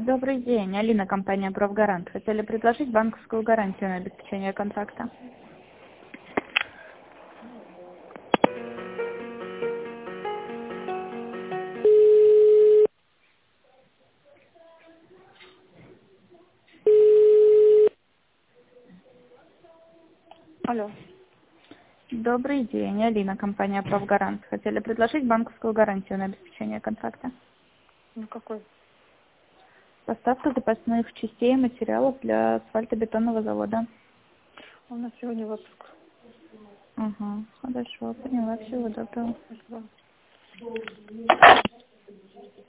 Добрый день, Алина, компания «Профгарант». Хотели предложить банковскую гарантию на обеспечение контракта. Алло. Добрый день, Алина, компания «Профгарант». Хотели предложить банковскую гарантию на обеспечение контракта. Ну какой? Поставка запасных частей и материалов для асфальтобетонного завода. У нас сегодня выпуск. Ага, хорошо, поняла, всего доброго. Спасибо.